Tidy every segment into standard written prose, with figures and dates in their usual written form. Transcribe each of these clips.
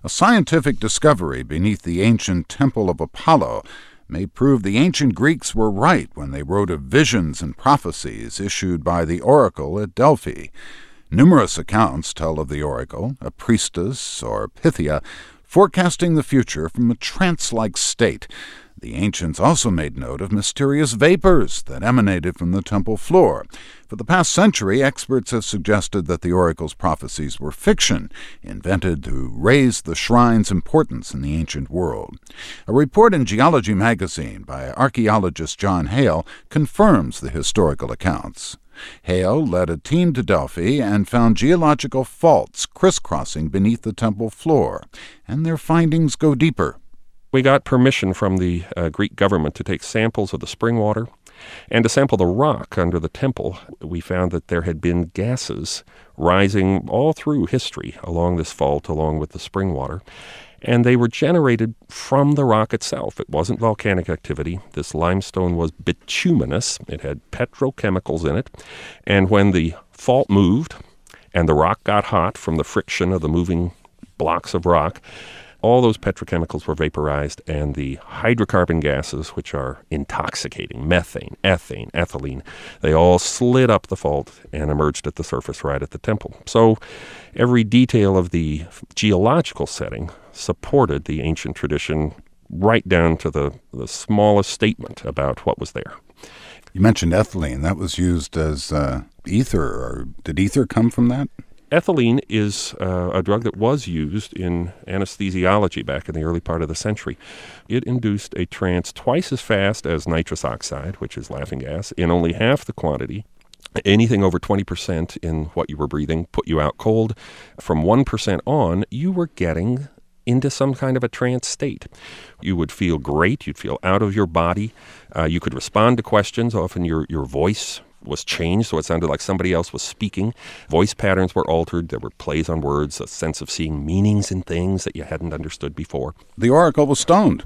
A scientific discovery beneath the ancient Temple of Apollo may prove the ancient Greeks were right when they wrote of visions and prophecies issued by the oracle at Delphi. Numerous accounts tell of the oracle, a priestess or Pythia, forecasting the future from a trance-like state. The ancients also made note of mysterious vapors that emanated from the temple floor. For the past century, experts have suggested that the oracle's prophecies were fiction, invented to raise the shrine's importance in the ancient world. A report in Geology magazine by archaeologist John Hale confirms the historical accounts. Hale led a team to Delphi and found geological faults crisscrossing beneath the temple floor, and their findings go deeper. We got permission from the Greek government to take samples of the spring water and to sample the rock under the temple. We found that there had been gases rising all through history along this fault, along with the spring water, and they were generated from the rock itself. It wasn't volcanic activity. This limestone was bituminous. It had petrochemicals in it, and when the fault moved and the rock got hot from the friction of the moving blocks of rock, all those petrochemicals were vaporized, and the hydrocarbon gases, which are intoxicating, methane, ethane, ethylene, they all slid up the fault and emerged at the surface right at the temple. So every detail of the geological setting supported the ancient tradition right down to the smallest statement about what was there. You mentioned ethylene. That was used as ether, or did ether come from that? Ethylene is a drug that was used in anesthesiology back in the early part of the century. It induced a trance twice as fast as nitrous oxide, which is laughing gas, in only half the quantity. Anything over 20% in what you were breathing put you out cold. From 1% on, you were getting into some kind of a trance state. You would feel great. You'd feel out of your body. You could respond to questions. Often your voice was changed, so it sounded like somebody else was speaking. Voice patterns were altered. There were plays on words, a sense of seeing meanings in things that you hadn't understood before. The oracle was stoned.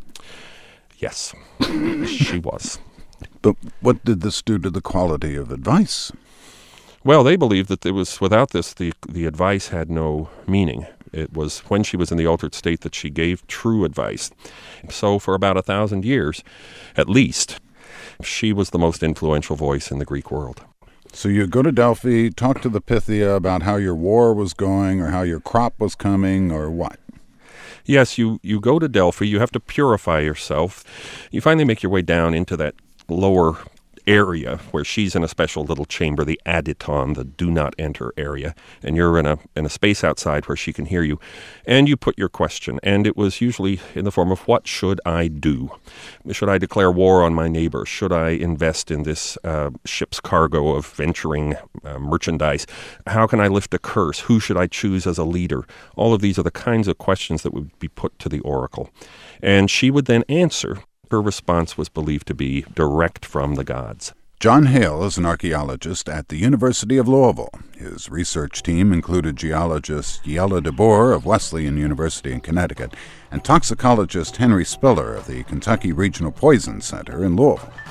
Yes, she was. But what did this do to the quality of advice? Well, they believed that it was without this, the advice had no meaning. It was when she was in the altered state that she gave true advice. So for about 1,000 years, at least, she was the most influential voice in the Greek world. So you go to Delphi, talk to the Pythia about how your war was going or how your crop was coming or what? Yes, you go to Delphi. You have to purify yourself. You finally make your way down into that lower area where she's in a special little chamber, the aditon, the do not enter area, and you're in a space outside where she can hear you, and you put your question, and it was usually in the form of, what should I do? Should I declare war on my neighbor? Should I invest in this ship's cargo of venturing merchandise? How can I lift a curse? Who should I choose as a leader? All of these are the kinds of questions that would be put to the oracle, and she would then answer. Her response was believed to be direct from the gods. John Hale is an archaeologist at the University of Louisville. His research team included geologist Yella DeBoer of Wesleyan University in Connecticut and toxicologist Henry Spiller of the Kentucky Regional Poison Center in Louisville.